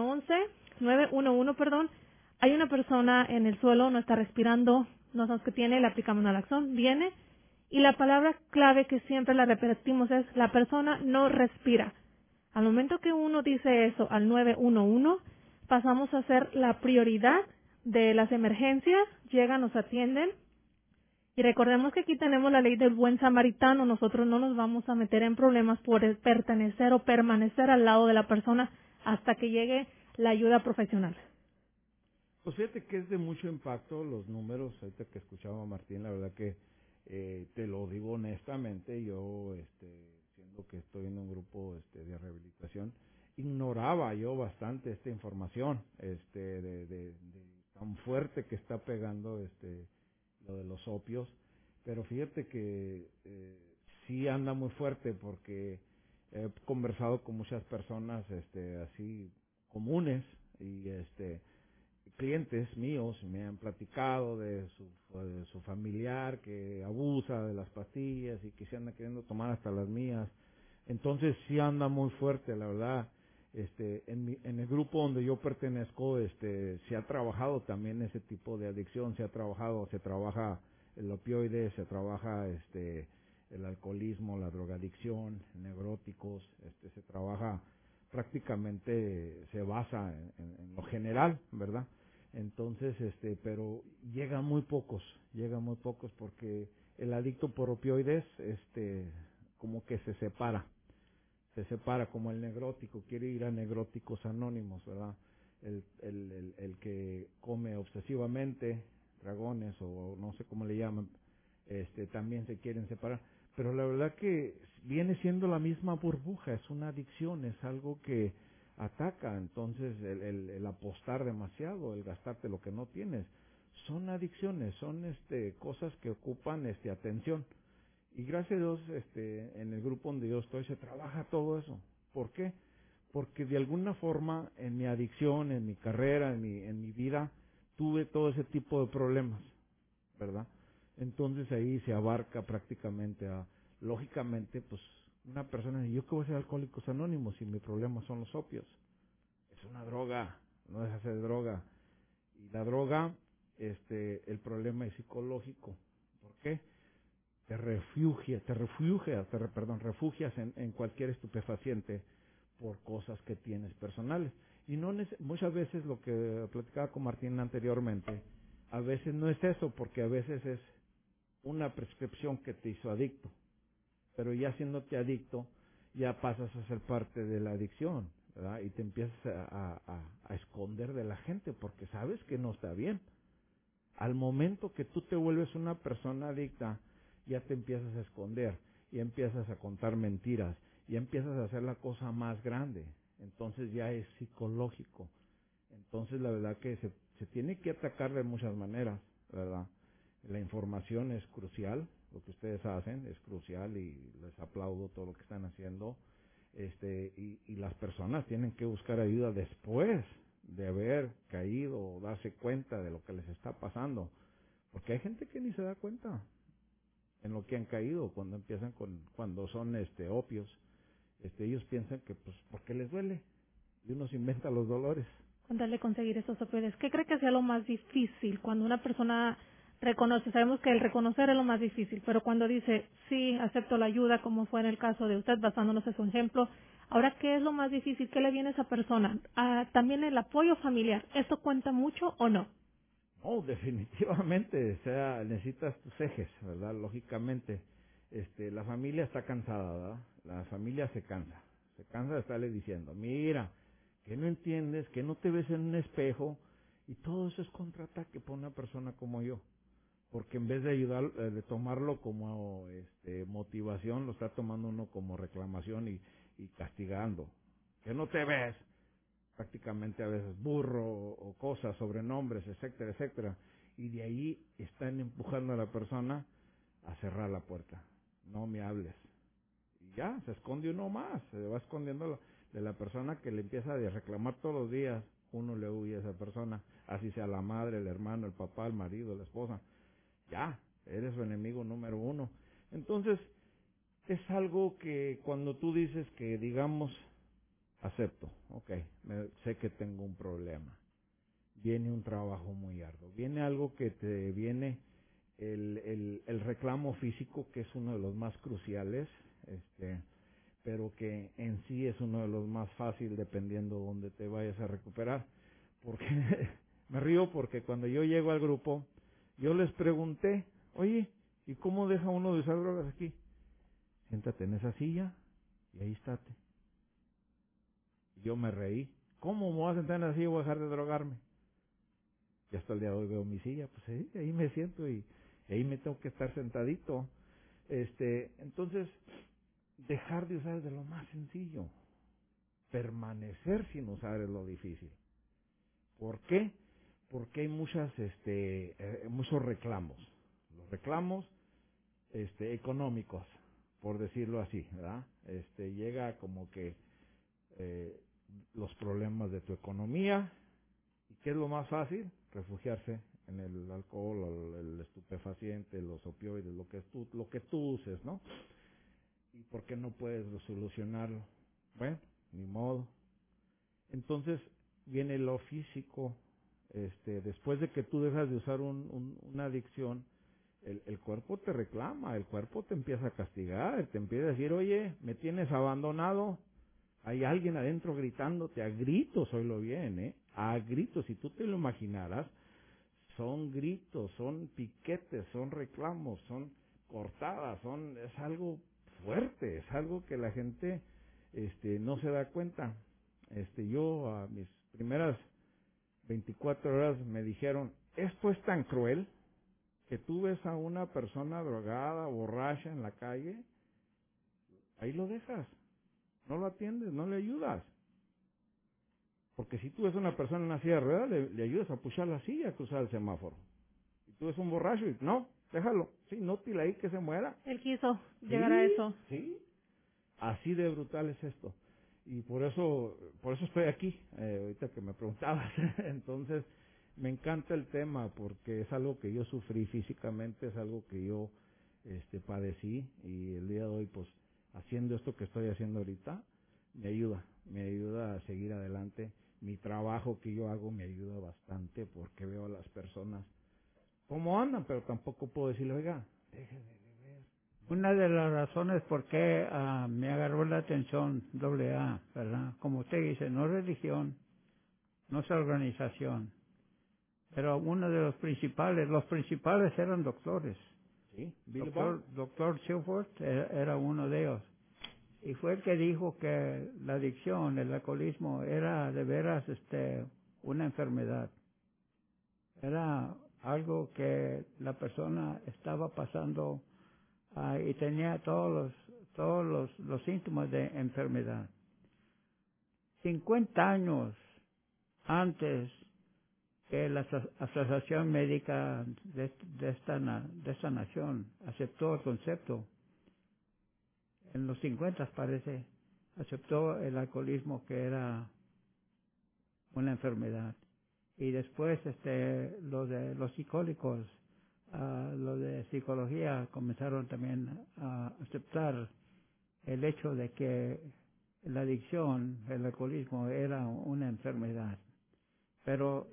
911, perdón. Hay una persona en el suelo, no está respirando, no sabemos qué tiene, le aplicamos naloxón, viene, y la palabra clave que siempre la repetimos es: la persona no respira. Al momento que uno dice eso al 911, pasamos a ser la prioridad de las emergencias, llegan, nos atienden. Y recordemos que aquí tenemos la ley del buen samaritano. Nosotros no nos vamos a meter en problemas por pertenecer o permanecer al lado de la persona hasta que llegue la ayuda profesional. Pues fíjate que es de mucho impacto los números. Ahorita que escuchaba a Martín, la verdad que te lo digo honestamente, yo siendo que estoy en un grupo de rehabilitación, ignoraba yo bastante esta información de tan fuerte que está pegando lo de los opios. Pero fíjate que sí anda muy fuerte, porque he conversado con muchas personas así comunes, y clientes míos me han platicado de su familiar que abusa de las pastillas y que se anda queriendo tomar hasta las mías. Entonces sí anda muy fuerte, la verdad. En el grupo donde yo pertenezco, se ha trabajado también ese tipo de adicción, se trabaja el opioide, se trabaja el alcoholismo, la drogadicción, neuróticos, se trabaja prácticamente, se basa en lo general, ¿verdad? Entonces, pero llegan muy pocos porque el adicto por opioides, como que se separa como el negrótico, quiere ir a negróticos anónimos, ¿verdad? El que come obsesivamente, dragones o no sé cómo le llaman, también se quieren separar. Pero la verdad que viene siendo la misma burbuja, es una adicción, es algo que ataca. Entonces el apostar demasiado, el gastarte lo que no tienes, son adicciones, son cosas que ocupan atención. Y gracias a Dios, en el grupo donde yo estoy se trabaja todo eso. ¿Por qué? Porque de alguna forma en mi adicción, en mi carrera, en mi vida, tuve todo ese tipo de problemas, ¿verdad? Entonces ahí se abarca prácticamente lógicamente, pues, una persona dice, ¿yo qué voy a ser Alcohólicos Anónimos si mi problema son los opios? Es una droga, no deja de ser droga. Y la droga, el problema es psicológico. ¿Por qué? Te refugias en cualquier estupefaciente por cosas que tienes personales. Y no muchas veces lo que platicaba con Martín anteriormente, a veces no es eso, porque a veces es una prescripción que te hizo adicto. Pero ya siéndote adicto, ya pasas a ser parte de la adicción, ¿verdad? Y te empiezas a esconder de la gente porque sabes que no está bien. Al momento que tú te vuelves una persona adicta, ya te empiezas a esconder, y empiezas a contar mentiras, y empiezas a hacer la cosa más grande. Entonces ya es psicológico. Entonces la verdad que se tiene que atacar de muchas maneras, ¿verdad? La información es crucial, lo que ustedes hacen es crucial y les aplaudo todo lo que están haciendo. Y las personas tienen que buscar ayuda después de haber caído o darse cuenta de lo que les está pasando, porque hay gente que ni se da cuenta en lo que han caído cuando son opios. Ellos piensan que pues porque les duele y uno se inventa los dolores. Con tal de conseguir esos opioides, ¿qué cree que sea lo más difícil cuando una persona reconoce? Sabemos que el reconocer es lo más difícil, pero cuando dice, sí, acepto la ayuda, como fue en el caso de usted, basándonos en su ejemplo, ahora, ¿qué es lo más difícil? ¿Qué le viene a esa persona? También el apoyo familiar, ¿esto cuenta mucho o no? No, definitivamente, o sea, necesitas tus ejes, ¿verdad? Lógicamente, la familia está cansada, ¿verdad? La familia se cansa de estarle diciendo, mira, que no entiendes, que no te ves en un espejo, y todo eso es contraataque para una persona como yo, porque en vez de ayudar, de tomarlo como motivación, lo está tomando uno como reclamación y castigando, que no te ves, prácticamente a veces burro o cosas, sobrenombres, etcétera, etcétera, y de ahí están empujando a la persona a cerrar la puerta, no me hables, y ya, se esconde uno más, se va escondiendo de la persona que le empieza a reclamar todos los días, uno le huye a esa persona, así sea la madre, el hermano, el papá, el marido, la esposa, ya, eres su enemigo número uno. Entonces, es algo que cuando tú dices que, digamos, acepto, sé que tengo un problema, viene un trabajo muy arduo, viene algo que te viene, el reclamo físico, que es uno de los más cruciales, pero que en sí es uno de los más fáciles dependiendo de dónde te vayas a recuperar, porque me río porque cuando yo llego al grupo, yo les pregunté, oye, ¿y cómo deja uno de usar drogas aquí? Siéntate en esa silla y ahí estate. Yo me reí. ¿Cómo me voy a sentar en la silla y voy a dejar de drogarme? Y hasta el día de hoy veo mi silla, pues ahí me siento y ahí me tengo que estar sentadito. Entonces, dejar de usar es de lo más sencillo. Permanecer sin usar es lo difícil. ¿Por qué? Porque hay muchos reclamos. Los reclamos económicos, por decirlo así, ¿verdad? Llega como que los problemas de tu economía. ¿Y qué es lo más fácil? Refugiarse en el alcohol, el estupefaciente, los opioides, lo que tú uses, ¿no? ¿Y por qué no puedes solucionarlo? Bueno, ni modo. Entonces viene lo físico. Después de que tú dejas de usar una adicción, el cuerpo te reclama, el cuerpo te empieza a castigar, te empieza a decir, oye, me tienes abandonado. Hay alguien adentro gritándote a gritos, oílo bien, a gritos, si tú te lo imaginaras, son gritos, son piquetes, son reclamos, son cortadas, es algo fuerte, es algo que la gente no se da cuenta. Yo a mis primeras 24 horas me dijeron, esto es tan cruel que tú ves a una persona drogada, borracha en la calle, ahí lo dejas, no lo atiendes, no le ayudas. Porque si tú ves a una persona en una silla de ruedas, le ayudas a puchar la silla, a cruzar el semáforo. Y tú ves un borracho y no, déjalo, sí, no tira ahí que se muera. Él quiso llegar a eso. Sí, así de brutal es esto. Y por eso estoy aquí, ahorita que me preguntabas. Entonces, me encanta el tema porque es algo que yo sufrí físicamente, es algo que yo padecí, y el día de hoy, pues, haciendo esto que estoy haciendo ahorita, me ayuda a seguir adelante. Mi trabajo que yo hago me ayuda bastante porque veo a las personas cómo andan, pero tampoco puedo decirle, oiga, deje de beber. Una de las razones por qué me agarró la atención AA, ¿verdad? Como usted dice, no es religión, no es organización, pero uno de los principales eran doctores. Sí, Doctor Silford era uno de ellos. Y fue el que dijo que la adicción, el alcoholismo, era de veras una enfermedad. Era algo que la persona estaba pasando y tenía todos los síntomas de enfermedad. 50 años antes que la Asociación Médica de esta nación aceptó el concepto, en los 50 parece, aceptó el alcoholismo que era una enfermedad. Y después los psicólogos, los de psicología comenzaron también a aceptar el hecho de que la adicción, el alcoholismo era una enfermedad. Pero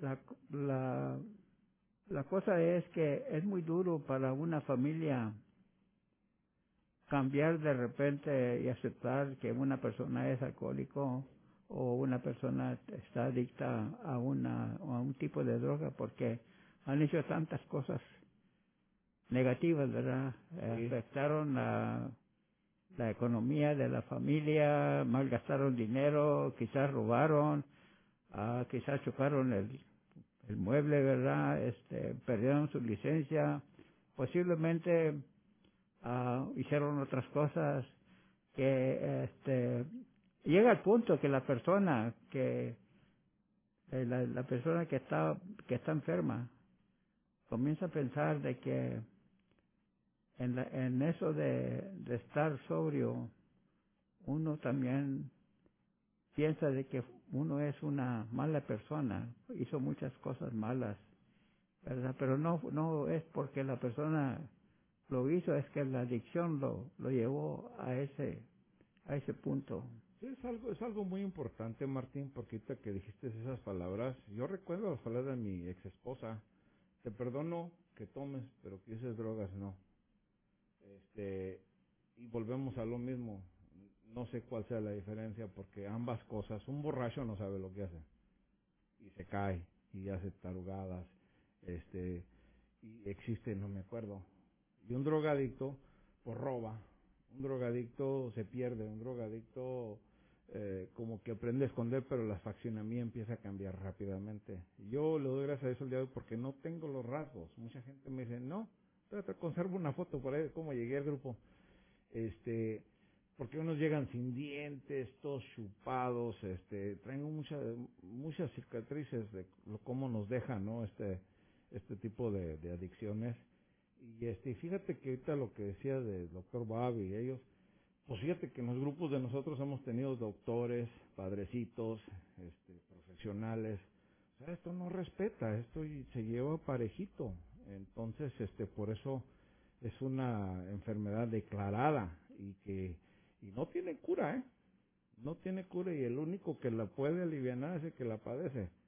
la cosa es que es muy duro para una familia cambiar de repente y aceptar que una persona es alcohólico o una persona está adicta a un tipo de droga, porque han hecho tantas cosas negativas, ¿verdad? Sí. Afectaron la economía de la familia, malgastaron dinero, quizás robaron, quizás chocaron el mueble, ¿verdad? Perdieron su licencia, posiblemente hicieron otras cosas que llega al punto que la persona la persona que está enferma comienza a pensar de que en eso de estar sobrio, uno también piensa de que uno es una mala persona, hizo muchas cosas malas, ¿verdad? Pero no es porque la persona lo hizo, es que la adicción lo llevó a ese punto. Sí, es algo muy importante, Martín, porque ahorita que dijiste esas palabras, yo recuerdo las palabras de mi ex esposa: te perdono que tomes, pero que uses drogas no. Y volvemos a lo mismo, no sé cuál sea la diferencia, porque ambas cosas, un borracho no sabe lo que hace, y se cae, y hace tarugadas, y existe, no me acuerdo, y un drogadicto, pues roba, un drogadicto se pierde, un drogadicto como que aprende a esconder, pero la faccionamía empieza a cambiar rápidamente. Yo le doy gracias a eso el día de hoy porque no tengo los rasgos. Mucha gente me dice, no, te conservo una foto por ahí de cómo llegué al grupo. Porque unos llegan sin dientes, todos chupados, traen muchas cicatrices de cómo nos dejan, ¿no? Este tipo de adicciones. Y fíjate que ahorita lo que decía del doctor Bobby y ellos, pues fíjate que en los grupos de nosotros hemos tenido doctores, padrecitos, profesionales. O sea, esto no respeta, esto se lleva parejito. Entonces, por eso es una enfermedad declarada y no tiene cura, ¿eh? No tiene cura, y el único que la puede aliviar es el que la padece.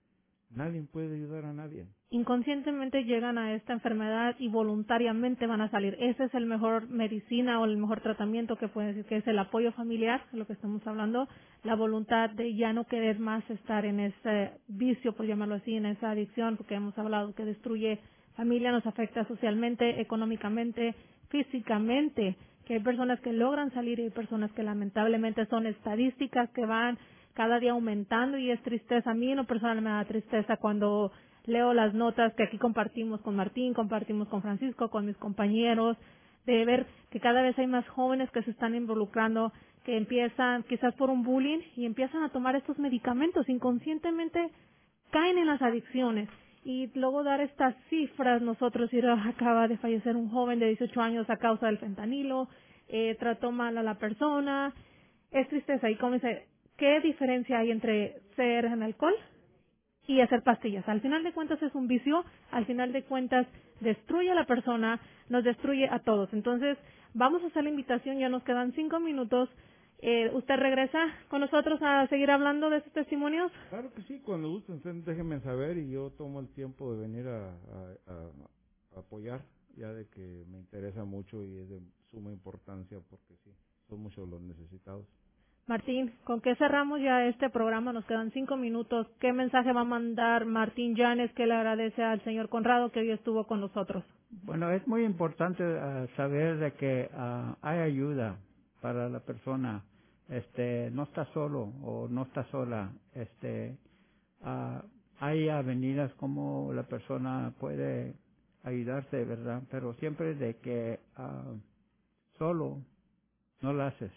Nadie puede ayudar a nadie. Inconscientemente llegan a esta enfermedad y voluntariamente van a salir. Ese es el mejor medicina o el mejor tratamiento que puede decir, que es el apoyo familiar, de lo que estamos hablando, la voluntad de ya no querer más estar en ese vicio, por llamarlo así, en esa adicción, porque hemos hablado que destruye familia, nos afecta socialmente, económicamente, físicamente, que hay personas que logran salir y hay personas que lamentablemente son estadísticas que van cada día aumentando y es tristeza. A mí en lo personal me da tristeza cuando leo las notas que aquí compartimos con Martín, compartimos con Francisco, con mis compañeros, de ver que cada vez hay más jóvenes que se están involucrando, que empiezan quizás por un bullying y empiezan a tomar estos medicamentos, inconscientemente caen en las adicciones. Y luego dar estas cifras, nosotros, acaba de fallecer un joven de 18 años a causa del fentanilo, trató mal a la persona, es tristeza. Y como dice, ¿qué diferencia hay entre ser en alcohol y hacer pastillas? Al final de cuentas es un vicio, al final de cuentas destruye a la persona, nos destruye a todos. Entonces, vamos a hacer la invitación, ya nos quedan 5 minutos. ¿Usted regresa con nosotros a seguir hablando de estos testimonios? Claro que sí, cuando gusten, déjenme saber y yo tomo el tiempo de venir a apoyar, ya de que me interesa mucho y es de suma importancia porque sí, son muchos los necesitados. Martín, ¿con qué cerramos ya este programa? Nos quedan 5 minutos. ¿Qué mensaje va a mandar Martín Llanes que le agradece al señor Conrado que hoy estuvo con nosotros? Bueno, es muy importante saber de que hay ayuda para la persona. No está solo o no está sola. Hay avenidas como la persona puede ayudarse, ¿verdad? Pero siempre de que solo no lo haces.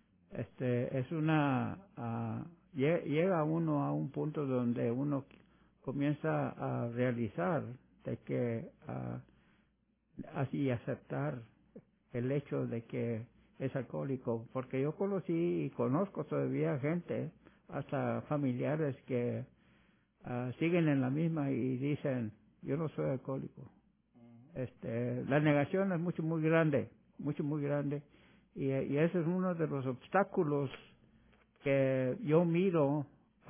Llega uno a un punto donde uno comienza a realizar de que así aceptar el hecho de que es alcohólico, porque yo conocí y conozco todavía gente, hasta familiares que siguen en la misma y dicen, yo no soy alcohólico. La negación es muy grande, muy grande, y ese es uno de los obstáculos que yo miro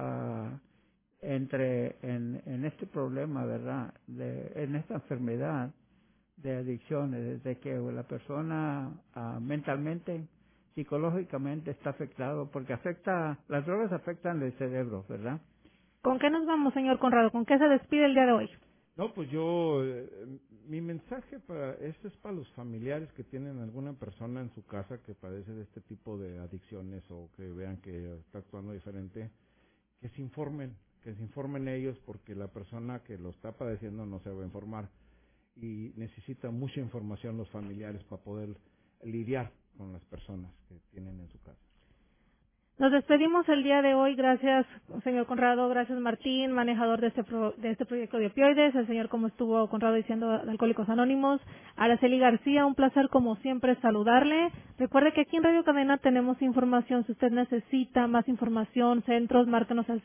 en este problema, ¿verdad? En esta enfermedad de adicciones, desde que la persona mentalmente, psicológicamente está afectado, porque las drogas afectan el cerebro, ¿verdad? ¿Con qué nos vamos, señor Conrado? ¿Con qué se despide el día de hoy? No, pues mi mensaje esto es para los familiares que tienen alguna persona en su casa que padece de este tipo de adicciones o que vean que está actuando diferente, que se informen ellos porque la persona que lo está padeciendo no se va a informar y necesita mucha información los familiares para poder lidiar con las personas que tienen en su casa. Nos despedimos el día de hoy. Gracias, señor Conrado. Gracias, Martín, manejador de este proyecto de opioides. El señor, como estuvo Conrado diciendo, de Alcohólicos Anónimos. Araceli García, un placer como siempre saludarle. Recuerde que aquí en Radio Cadena tenemos información. Si usted necesita más información, centros, márquenos al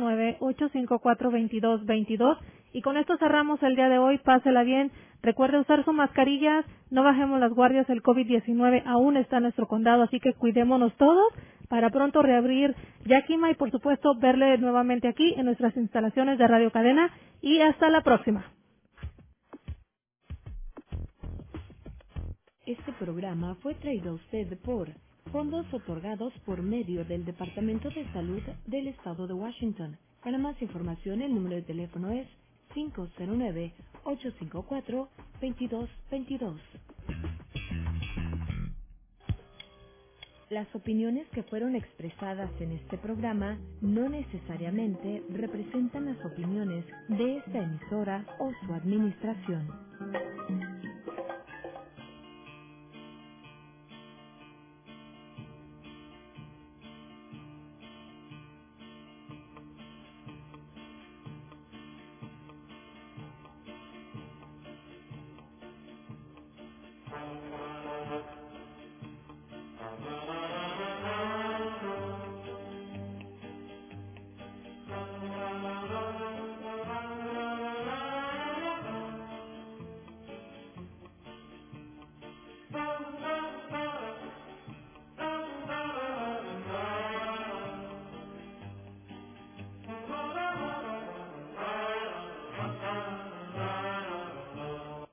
509-854-2222. Y con esto cerramos el día de hoy. Pásela bien. Recuerde usar su mascarilla. No bajemos las guardias. El COVID-19 aún está en nuestro condado, así que cuidémonos todos para pronto reabrir Yakima y, por supuesto, verle nuevamente aquí en nuestras instalaciones de Radio Cadena. Y hasta la próxima. Este programa fue traído a usted por fondos otorgados por medio del Departamento de Salud del Estado de Washington. Para más información, el número de teléfono es 509-854-2222. Las opiniones que fueron expresadas en este programa no necesariamente representan las opiniones de esta emisora o su administración.